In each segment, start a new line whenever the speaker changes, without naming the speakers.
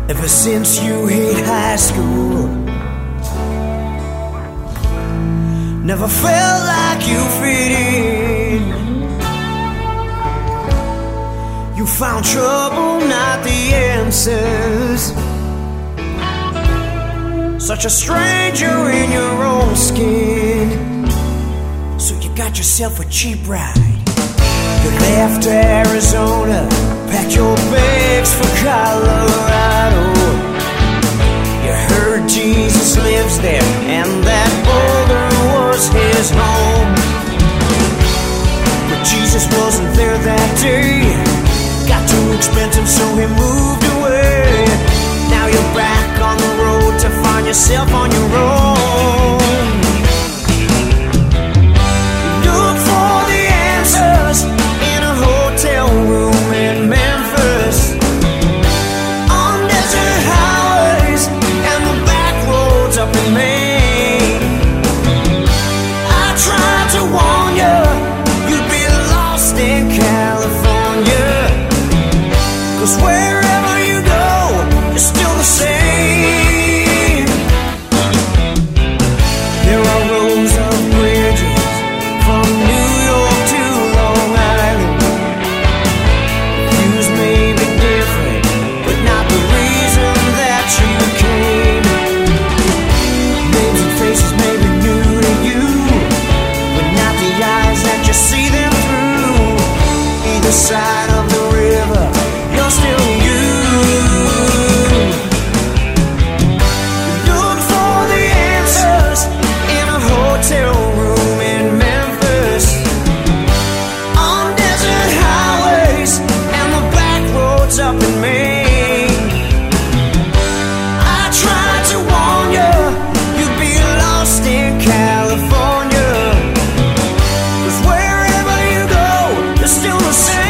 Ever since you hit high school, never felt like you fit in. You found trouble, not the answers. Such a stranger in your own skin. So you got yourself a cheap ride. You left Arizona, packed your bags for Colorado. You heard Jesus lives there, and that Boulder was his home. But Jesus wasn't there that day. Got too expensive, so he moved away. Now you're back on the road to find yourself on your own. Look for the answers in a hotel room in Memphis, on desert highways and the back roads up in Maine. I tried to warn you, you'd be lost in California, 'cause wherever you go, you're still the same. There are rows of bridges from New York to Long Island. Views may be different, but not the reason that you came. Names and faces may be new to you, but not the eyes that you see them through. Either side of the river, you're still you. Look for the answers in a hotel room in Memphis, on desert highways and the back roads up in Maine. I tried to warn you, you'd be lost in California, 'cause wherever you go, you're still the same.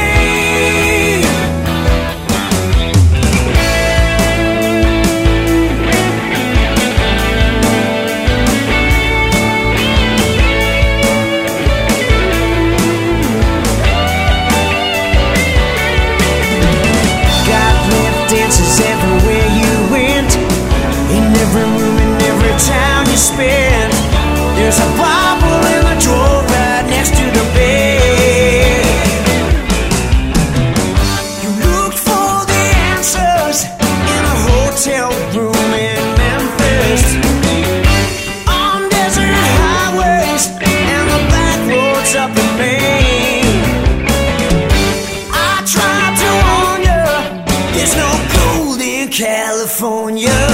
God left dances everywhere you went, in every room, in every town you spent. There's a Bible in the drawer right next to the bed. You looked for the answers in a hotel room in Memphis, on desert highways and the back roads up in Maine. I tried to warn you, there's no gold in California.